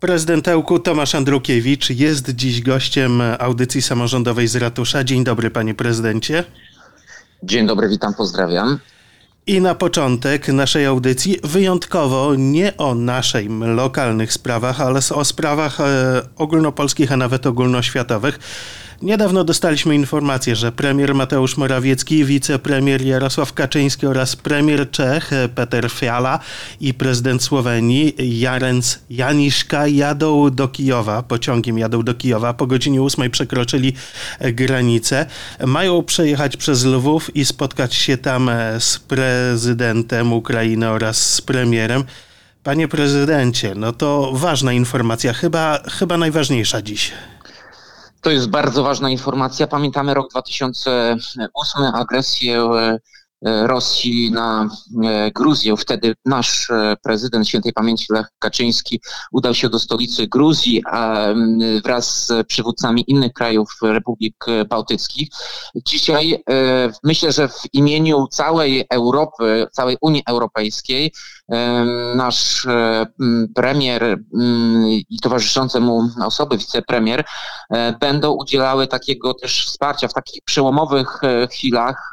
Prezydent Ełku Tomasz Andrukiewicz jest dziś gościem audycji samorządowej z ratusza. Dzień dobry, panie prezydencie. Dzień dobry, witam, pozdrawiam. I na początek naszej audycji wyjątkowo nie o naszych lokalnych sprawach, ale o sprawach ogólnopolskich, a nawet ogólnoświatowych. Niedawno dostaliśmy informację, że premier Mateusz Morawiecki, wicepremier Jarosław Kaczyński oraz premier Czech Petr Fiala i prezydent Słowenii Jarens Janiszka pociągiem jadą do Kijowa. Po godzinie 8 przekroczyli granicę. Mają przejechać przez Lwów i spotkać się tam z prezydentem Ukrainy oraz z premierem. Panie prezydencie, no to ważna informacja, chyba najważniejsza dziś. To jest bardzo ważna informacja. Pamiętamy rok 2008, agresję Rosji na Gruzję. Wtedy nasz prezydent świętej pamięci Lech Kaczyński udał się do stolicy Gruzji wraz z przywódcami innych krajów Republik Bałtyckich. Dzisiaj myślę, że w imieniu całej Europy, całej Unii Europejskiej nasz premier i towarzyszące mu osoby, wicepremier, będą udzielały takiego też wsparcia w takich przełomowych chwilach,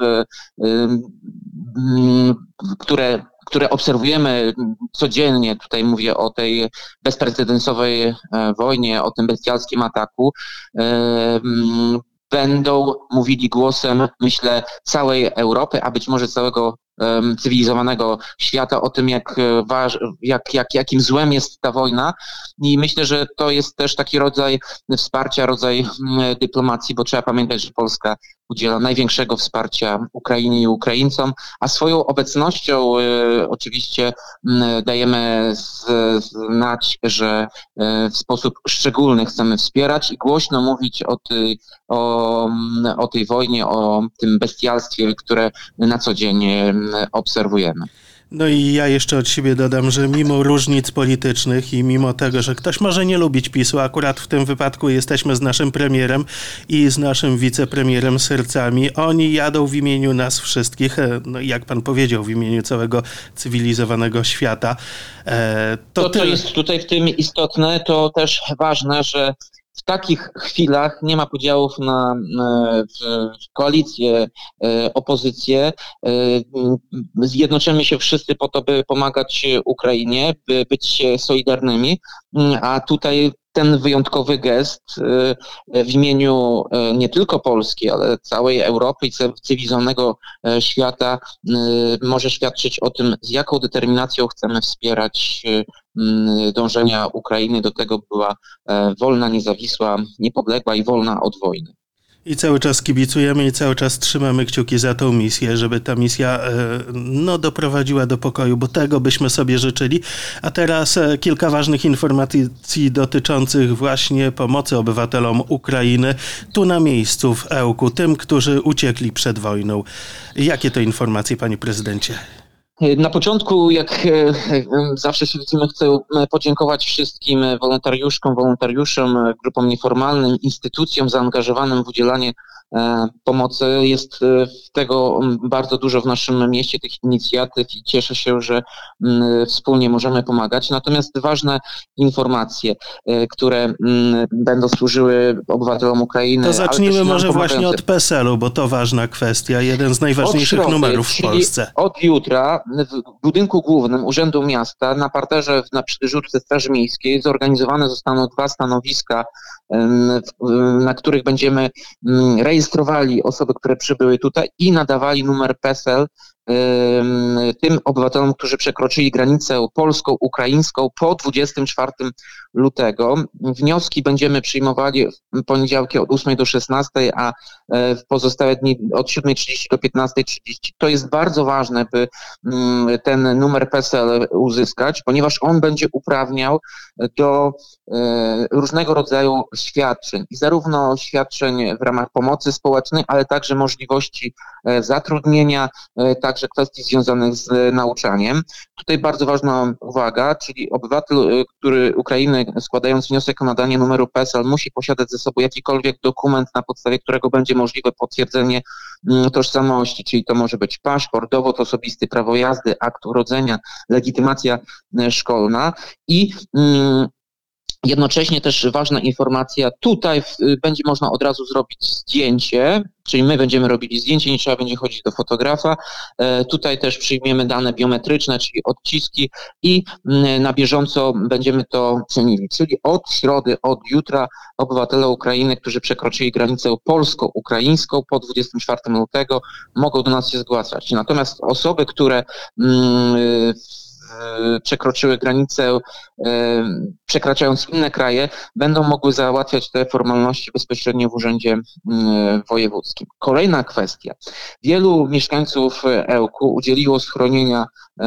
które obserwujemy codziennie. Tutaj mówię o tej bezprecedensowej wojnie, o tym bestialskim ataku. Będą mówili głosem, myślę, całej Europy, a być może całego cywilizowanego świata o tym, jakim złem jest ta wojna. I myślę, że to jest też taki rodzaj wsparcia, rodzaj dyplomacji, bo trzeba pamiętać, że Polska udziela największego wsparcia Ukrainie i Ukraińcom, a swoją obecnością oczywiście dajemy znać, że w sposób szczególny chcemy wspierać i głośno mówić o tej wojnie, o tym bestialstwie, które na co dzień obserwujemy. No i ja jeszcze od siebie dodam, że mimo różnic politycznych i mimo tego, że ktoś może nie lubić PiS-u, akurat w tym wypadku jesteśmy z naszym premierem i z naszym wicepremierem sercami. Oni jadą w imieniu nas wszystkich, no jak pan powiedział, w imieniu całego cywilizowanego świata. Co jest tutaj w tym istotne, to też ważne, że w takich chwilach nie ma podziałów na koalicję, opozycję. Zjednoczymy się wszyscy po to, by pomagać Ukrainie, by być solidarnymi, a tutaj ten wyjątkowy gest w imieniu nie tylko Polski, ale całej Europy i cywilizowanego świata może świadczyć o tym, z jaką determinacją chcemy wspierać dążenia Ukrainy do tego, by była wolna, niezawisła, niepodległa i wolna od wojny. I cały czas kibicujemy i cały czas trzymamy kciuki za tą misję, żeby ta misja doprowadziła do pokoju, bo tego byśmy sobie życzyli. A teraz kilka ważnych informacji dotyczących właśnie pomocy obywatelom Ukrainy tu na miejscu w Ełku, tym, którzy uciekli przed wojną. Jakie to informacje, panie prezydencie? Na początku, jak zawsze się widzimy, chcę podziękować wszystkim wolontariuszom, grupom nieformalnym, instytucjom zaangażowanym w udzielanie pomocy. Jest tego bardzo dużo w naszym mieście, tych inicjatyw i cieszę się, że wspólnie możemy pomagać. Natomiast ważne informacje, które będą służyły obywatelom Ukrainy. To zacznijmy może właśnie od PESEL-u, bo to ważna kwestia, jeden z najważniejszych numerów w Polsce. Od jutra w budynku głównym Urzędu Miasta na parterze przy dyżurce Straży Miejskiej zorganizowane zostaną 2 stanowiska, na których będziemy rejestrowali osoby, które przybyły tutaj i nadawali numer PESEL tym obywatelom, którzy przekroczyli granicę polsko-ukraińską po 24 lutego. Wnioski będziemy przyjmowali w poniedziałki od 8 do 16, a w pozostałe dni od 7:30 do 15:30. To jest bardzo ważne, by ten numer PESEL uzyskać, ponieważ on będzie uprawniał do różnego rodzaju świadczeń i zarówno świadczeń w ramach pomocy społecznej, ale także możliwości zatrudnienia, także kwestii związanych z nauczaniem. Tutaj bardzo ważna uwaga, czyli obywatel, Ukrainy składając wniosek o nadanie numeru PESEL musi posiadać ze sobą jakikolwiek dokument, na podstawie którego będzie możliwe potwierdzenie tożsamości, czyli to może być paszport, dowód osobisty, prawo jazdy, akt urodzenia, legitymacja szkolna i Jednocześnie też ważna informacja, tutaj będzie można od razu zrobić zdjęcie, czyli my będziemy robili zdjęcie, nie trzeba będzie chodzić do fotografa. Tutaj też przyjmiemy dane biometryczne, czyli odciski i na bieżąco będziemy to cenili. Czyli od środy, od jutra obywatele Ukrainy, którzy przekroczyli granicę polsko-ukraińską po 24 lutego mogą do nas się zgłaszać. Natomiast osoby, które przekroczyły granicę, przekraczając inne kraje, będą mogły załatwiać te formalności bezpośrednio w urzędzie wojewódzkim. Kolejna kwestia. Wielu mieszkańców Ełku udzieliło schronienia,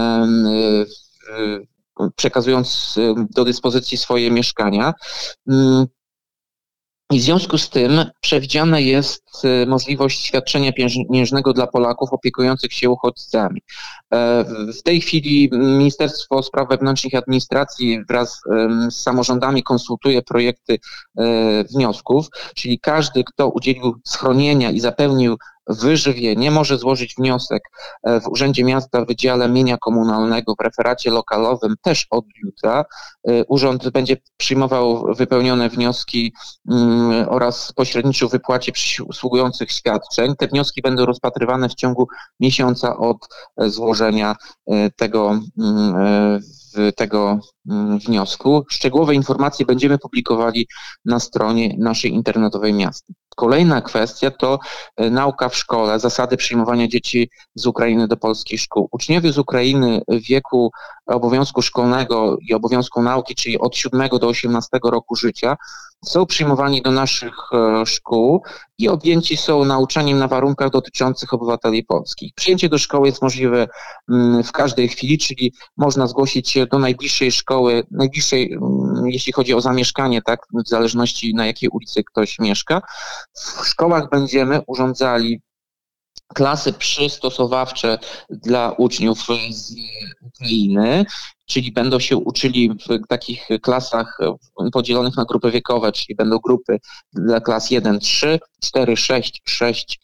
przekazując do dyspozycji swoje mieszkania. I w związku z tym przewidziana jest możliwość świadczenia pieniężnego dla Polaków opiekujących się uchodźcami. W tej chwili Ministerstwo Spraw Wewnętrznych i Administracji wraz z samorządami konsultuje projekty wniosków, czyli każdy, kto udzielił schronienia i zapewnił wyżywienie, może złożyć wniosek w Urzędzie Miasta w Wydziale Mienia Komunalnego w referacie lokalowym też od jutra. Urząd będzie przyjmował wypełnione wnioski oraz pośredniczył w wypłacie przysługujących świadczeń. Te wnioski będą rozpatrywane w ciągu miesiąca od złożenia tego wniosku. Szczegółowe informacje będziemy publikowali na stronie naszej internetowej miasta. Kolejna kwestia to nauka w szkole, zasady przyjmowania dzieci z Ukrainy do polskich szkół. Uczniowie z Ukrainy w wieku obowiązku szkolnego i obowiązku nauki, czyli od 7 do 18 roku życia, są przyjmowani do naszych szkół i objęci są nauczaniem na warunkach dotyczących obywateli polskich. Przyjęcie do szkoły jest możliwe w każdej chwili, czyli można zgłosić się do najbliższej szkoły, jeśli chodzi o zamieszkanie, tak, w zależności na jakiej ulicy ktoś mieszka. W szkołach będziemy urządzali klasy przystosowawcze dla uczniów z Ukrainy, czyli będą się uczyli w takich klasach podzielonych na grupy wiekowe, czyli będą grupy dla klas 1, 3, 4, 6,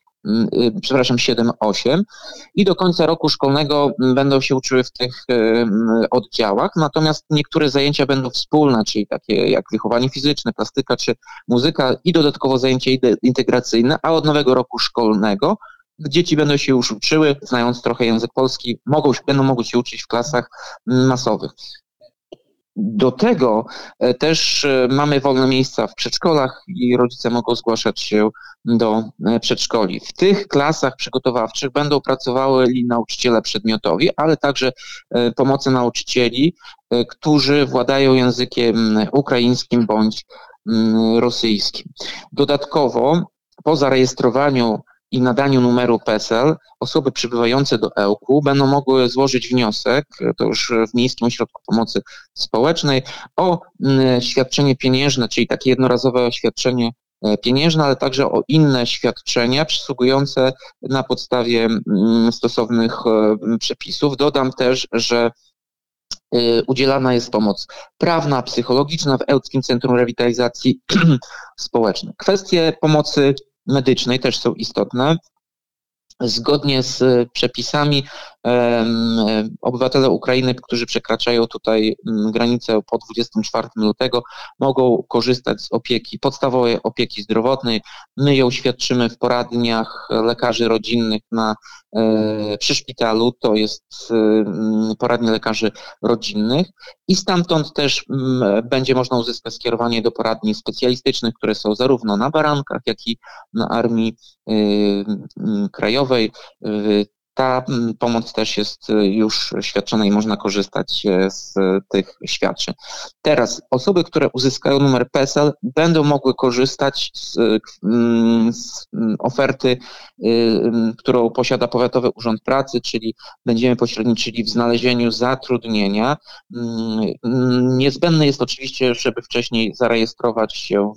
7, 8 i do końca roku szkolnego będą się uczyły w tych oddziałach, natomiast niektóre zajęcia będą wspólne, czyli takie jak wychowanie fizyczne, plastyka czy muzyka i dodatkowo zajęcia integracyjne, a od nowego roku szkolnego dzieci będą się już uczyły, znając trochę język polski, będą mogły się uczyć w klasach masowych. Do tego też mamy wolne miejsca w przedszkolach i rodzice mogą zgłaszać się do przedszkoli. W tych klasach przygotowawczych będą pracowali nauczyciele przedmiotowi, ale także pomocy nauczycieli, którzy władają językiem ukraińskim bądź rosyjskim. Dodatkowo po zarejestrowaniu i nadaniu numeru PESEL osoby przybywające do Ełku będą mogły złożyć wniosek, to już w Miejskim Ośrodku Pomocy Społecznej, o świadczenie pieniężne, czyli takie jednorazowe świadczenie pieniężne, ale także o inne świadczenia przysługujące na podstawie stosownych przepisów. Dodam też, że udzielana jest pomoc prawna, psychologiczna w Ełckim Centrum Rewitalizacji Społecznej. Kwestie pomocy medycznej też są istotne. Zgodnie z przepisami obywatele Ukrainy, którzy przekraczają tutaj granicę po 24 lutego, mogą korzystać z podstawowej opieki zdrowotnej. My ją świadczymy w poradniach lekarzy rodzinnych przy szpitalu, to jest poradnie lekarzy rodzinnych i stamtąd też będzie można uzyskać skierowanie do poradni specjalistycznych, które są zarówno na Barankach, jak i na Armii Krajowej. Ta pomoc też jest już świadczona i można korzystać z tych świadczeń. Teraz osoby, które uzyskają numer PESEL, będą mogły korzystać z oferty, którą posiada Powiatowy Urząd Pracy, czyli będziemy pośredniczyli w znalezieniu zatrudnienia. Niezbędne jest oczywiście, żeby wcześniej zarejestrować się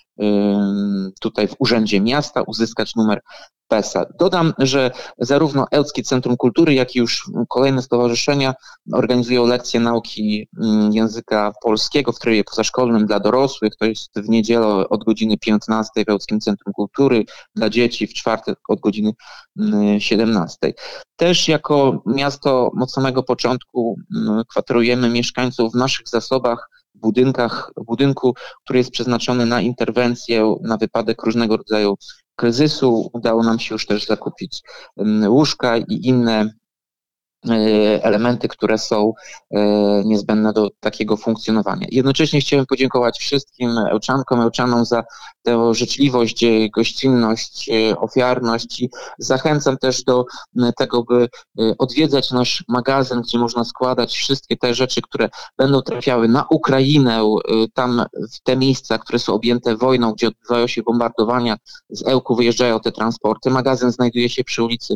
tutaj w Urzędzie Miasta, uzyskać numer PESEL. Dodam, że zarówno Ełckie Centrum Kultury, jak i już kolejne stowarzyszenia organizują lekcje nauki języka polskiego w trybie pozaszkolnym dla dorosłych. To jest w niedzielę od godziny 15 w Ełckim Centrum Kultury, dla dzieci w czwartek od godziny 17. Też jako miasto od samego początku kwaterujemy mieszkańców w naszych zasobach budynku, który jest przeznaczony na interwencję na wypadek różnego rodzaju kryzysu. Udało nam się już też zakupić łóżka i inne elementy, które są niezbędne do takiego funkcjonowania. Jednocześnie chciałem podziękować wszystkim Ełczankom, Ełczanom za tę życzliwość, gościnność, ofiarność i zachęcam też do tego, by odwiedzać nasz magazyn, gdzie można składać wszystkie te rzeczy, które będą trafiały na Ukrainę, tam w te miejsca, które są objęte wojną, gdzie odbywają się bombardowania, z Ełku wyjeżdżają te transporty. Magazyn znajduje się przy ulicy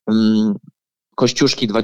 Kościuszki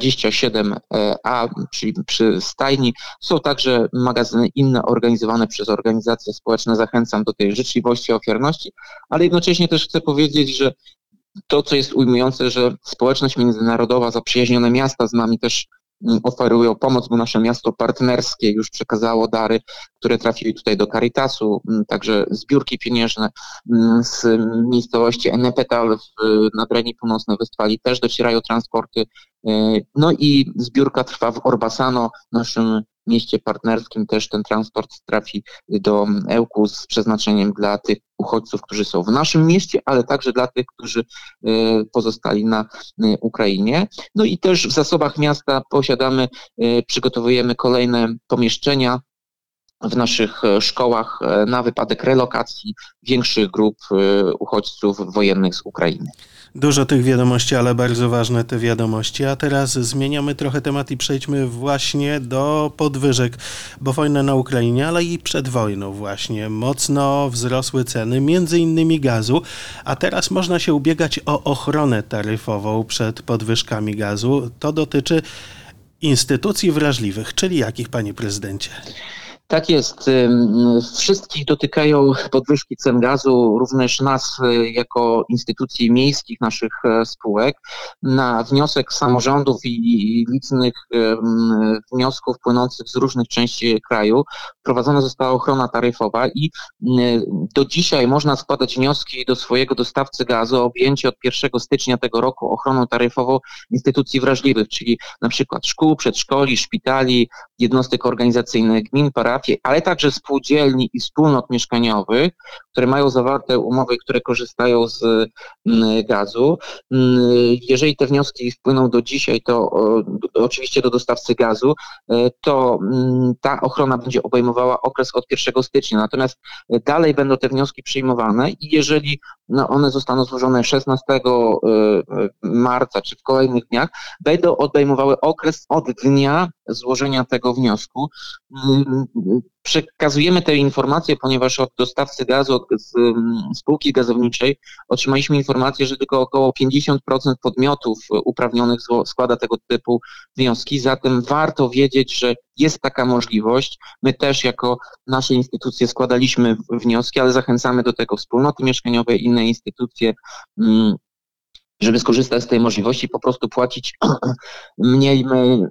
27A, czyli przy stajni. Są także magazyny inne organizowane przez organizacje społeczne. Zachęcam do tej życzliwości, ofiarności, ale jednocześnie też chcę powiedzieć, że to, co jest ujmujące, że społeczność międzynarodowa, zaprzyjaźnione miasta z nami też oferują pomoc, bo nasze miasto partnerskie już przekazało dary, które trafiły tutaj do Caritasu, także zbiórki pieniężne z miejscowości Ennepetal na Dreni Północnej Westfalii też docierają transporty. No i zbiórka trwa w Orbasano, naszym mieście partnerskim, też ten transport trafi do Ełku z przeznaczeniem dla tych uchodźców, którzy są w naszym mieście, ale także dla tych, którzy pozostali na Ukrainie. No i też w zasobach miasta przygotowujemy kolejne pomieszczenia w naszych szkołach na wypadek relokacji większych grup uchodźców wojennych z Ukrainy. Dużo tych wiadomości, ale bardzo ważne te wiadomości. A teraz zmieniamy trochę temat i przejdźmy właśnie do podwyżek, bo wojna na Ukrainie, ale i przed wojną właśnie mocno wzrosły ceny, między innymi gazu, a teraz można się ubiegać o ochronę taryfową przed podwyżkami gazu. To dotyczy instytucji wrażliwych, czyli jakich, panie prezydencie? Tak jest. Wszystkich dotykają podwyżki cen gazu, również nas jako instytucji miejskich, naszych spółek. Na wniosek samorządów i licznych wniosków płynących z różnych części kraju wprowadzona została ochrona taryfowa i do dzisiaj można składać wnioski do swojego dostawcy gazu o objęcie od 1 stycznia tego roku ochroną taryfową instytucji wrażliwych, czyli na przykład szkół, przedszkoli, szpitali, jednostek organizacyjnych, gmin, parafii, ale także spółdzielni i wspólnot mieszkaniowych, które mają zawarte umowy, które korzystają z gazu. Jeżeli te wnioski wpłyną do dzisiaj, to oczywiście do dostawcy gazu, to ta ochrona będzie obejmowała okres od 1 stycznia. Natomiast dalej będą te wnioski przyjmowane i jeżeli one zostaną złożone 16 marca czy w kolejnych dniach, będą obejmowały okres od dnia złożenia tego wniosku. Przekazujemy te informacje, ponieważ od dostawcy gazu, z spółki gazowniczej otrzymaliśmy informację, że tylko około 50% podmiotów uprawnionych składa tego typu wnioski, zatem warto wiedzieć, że jest taka możliwość. My też jako nasze instytucje składaliśmy wnioski, ale zachęcamy do tego wspólnoty mieszkaniowe i inne instytucje, żeby skorzystać z tej możliwości, po prostu płacić mniej. My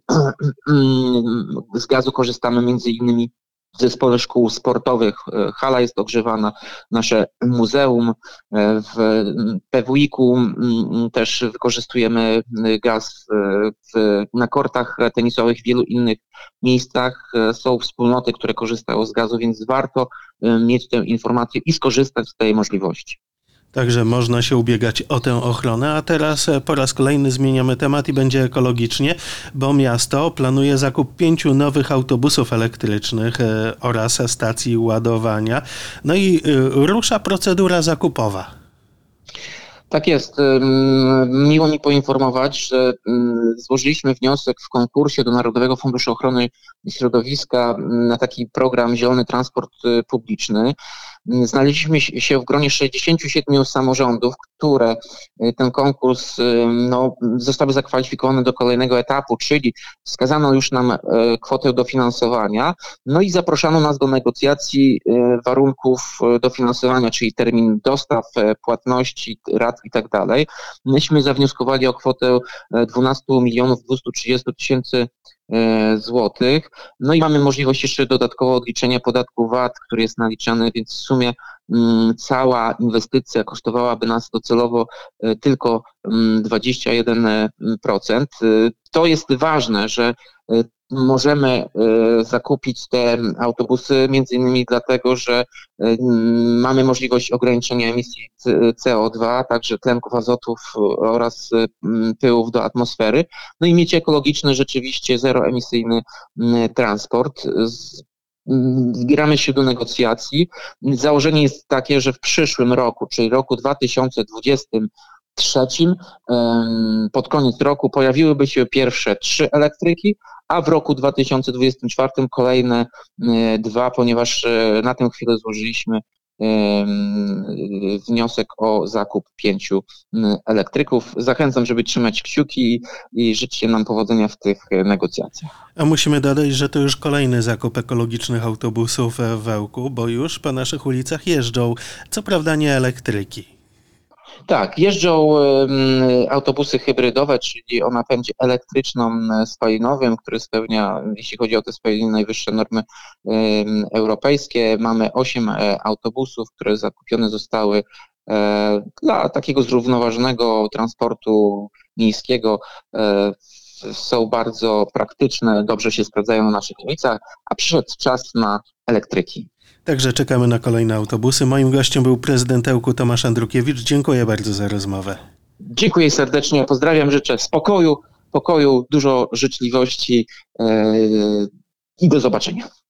z gazu korzystamy między innymi w zespole szkół sportowych. Hala jest ogrzewana, nasze muzeum, w PWiK-u też wykorzystujemy gaz, na kortach tenisowych, w wielu innych miejscach są wspólnoty, które korzystają z gazu, więc warto mieć tę informację i skorzystać z tej możliwości. Także można się ubiegać o tę ochronę, a teraz po raz kolejny zmieniamy temat i będzie ekologicznie, bo miasto planuje zakup 5 nowych autobusów elektrycznych oraz stacji ładowania. No i rusza procedura zakupowa. Tak jest. Miło mi poinformować, że złożyliśmy wniosek w konkursie do Narodowego Funduszu Ochrony Środowiska na taki program Zielony Transport Publiczny. Znaleźliśmy się w gronie 67 samorządów, które ten konkurs zostały zakwalifikowane do kolejnego etapu, czyli wskazano już nam kwotę dofinansowania, no i zapraszano nas do negocjacji warunków dofinansowania, czyli termin dostaw, płatności, rat i tak dalej. Myśmy zawnioskowali o kwotę 12 230 000 złotych. No i mamy możliwość jeszcze dodatkowo odliczenia podatku VAT, który jest naliczany, więc w sumie cała inwestycja kosztowałaby nas docelowo tylko 21%. To jest ważne, że możemy zakupić te autobusy między innymi dlatego, że mamy możliwość ograniczenia emisji CO2, także tlenków azotów oraz pyłów do atmosfery, no i mieć ekologiczny, rzeczywiście zeroemisyjny transport. Zbieramy się do negocjacji. Założenie jest takie, że w przyszłym roku, czyli roku 2023, pod koniec roku pojawiłyby się pierwsze 3 elektryki, a w roku 2024 kolejne 2, ponieważ na tę chwilę złożyliśmy wniosek o zakup 5 elektryków. Zachęcam, żeby trzymać kciuki i życzcie nam powodzenia w tych negocjacjach. A musimy dodać, że to już kolejny zakup ekologicznych autobusów w Ełku, bo już po naszych ulicach jeżdżą, co prawda nie elektryki. Tak, jeżdżą autobusy hybrydowe, czyli o napędzie elektryczno-spalinowym, który spełnia, jeśli chodzi o te spaliny, najwyższe normy europejskie. Mamy 8 autobusów, które zakupione zostały dla takiego zrównoważonego transportu miejskiego. Są bardzo praktyczne, dobrze się sprawdzają na naszych ulicach, a przyszedł czas na elektryki. Także czekamy na kolejne autobusy. Moim gościem był prezydent Ełku Tomasz Andrukiewicz. Dziękuję bardzo za rozmowę. Dziękuję serdecznie, pozdrawiam, życzę spokoju, pokoju, dużo życzliwości i do zobaczenia.